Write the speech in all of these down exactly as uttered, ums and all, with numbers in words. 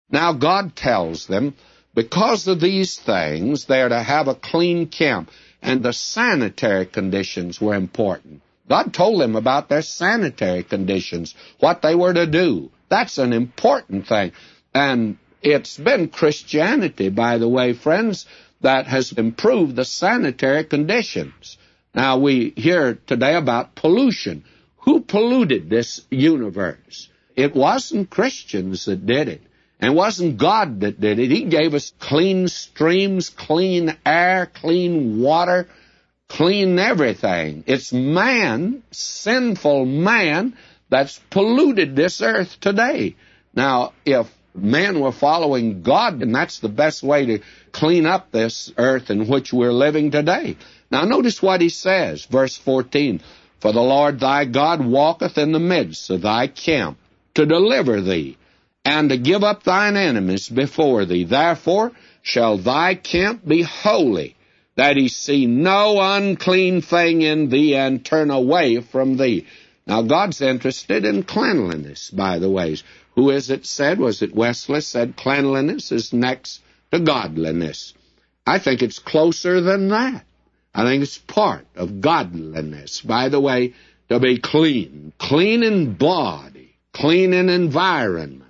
Now God tells them, because of these things, they're to have a clean camp, and the sanitary conditions were important. God told them about their sanitary conditions, what they were to do. That's an important thing. And it's been Christianity, by the way, friends, that has improved the sanitary conditions. Now, we hear today about pollution. Who polluted this universe? It wasn't Christians that did it. And it wasn't God that did it. He gave us clean streams, clean air, clean water, clean everything. It's man, sinful man, that's polluted this earth today. Now, if man were following God, then that's the best way to clean up this earth in which we're living today. Now, notice what he says, verse fourteen. For the Lord thy God walketh in the midst of thy camp to deliver thee, and to give up thine enemies before thee. Therefore shall thy camp be holy, that he see no unclean thing in thee, and turn away from thee. Now, God's interested in cleanliness, by the way. Who is it said? Was it Wesley said cleanliness is next to godliness? I think it's closer than that. I think it's part of godliness, by the way, to be clean. Clean in body, clean in environment,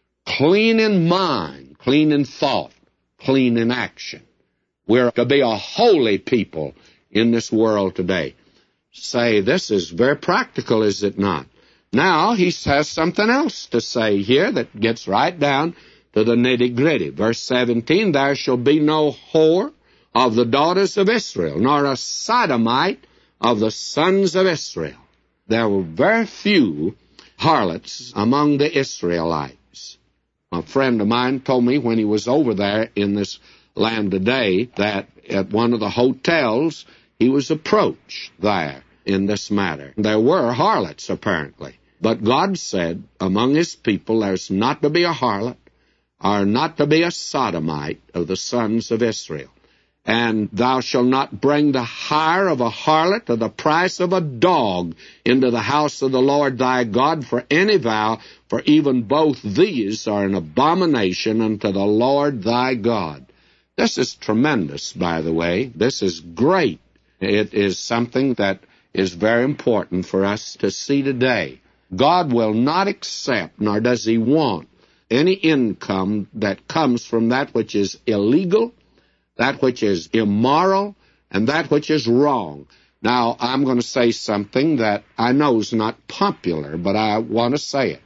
clean in mind, clean in thought, clean in action. We're to be a holy people in this world today. Say, this is very practical, is it not? Now, he has something else to say here that gets right down to the nitty-gritty. Verse seventeen, there shall be no whore of the daughters of Israel, nor a sodomite of the sons of Israel. There were very few harlots among the Israelites. A friend of mine told me when he was over there in this land today that at one of the hotels he was approached there in this matter. There were harlots, apparently. But God said, among his people there's not to be a harlot, or not to be a sodomite of the sons of Israel. And thou shalt not bring the hire of a harlot or the price of a dog into the house of the Lord thy God for any vow, for even both these are an abomination unto the Lord thy God. This is tremendous, by the way. This is great. It is something that is very important for us to see today. God will not accept, nor does he want, any income that comes from that which is illegal, that which is immoral, and that which is wrong. Now, I'm going to say something that I know is not popular, but I want to say it.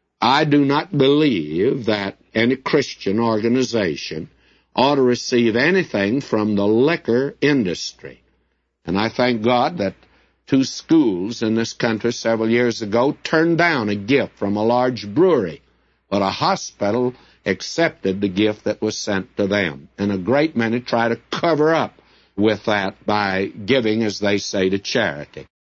I do not believe that any Christian organization ought to receive anything from the liquor industry. And I thank God that two schools in this country several years ago turned down a gift from a large brewery, but a hospital accepted the gift that was sent to them. And a great many try to cover up with that by giving, as they say, to charity.